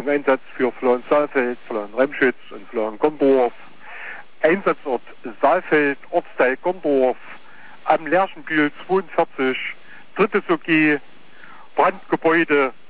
im Einsatz für Florian-Saalfeld, Florian-Remschütz und Florian-Gondorf. Einsatzort Saalfeld, Ortsteil Gondorf, am Lerchenbühl 42, drittes OG, Brandgebäude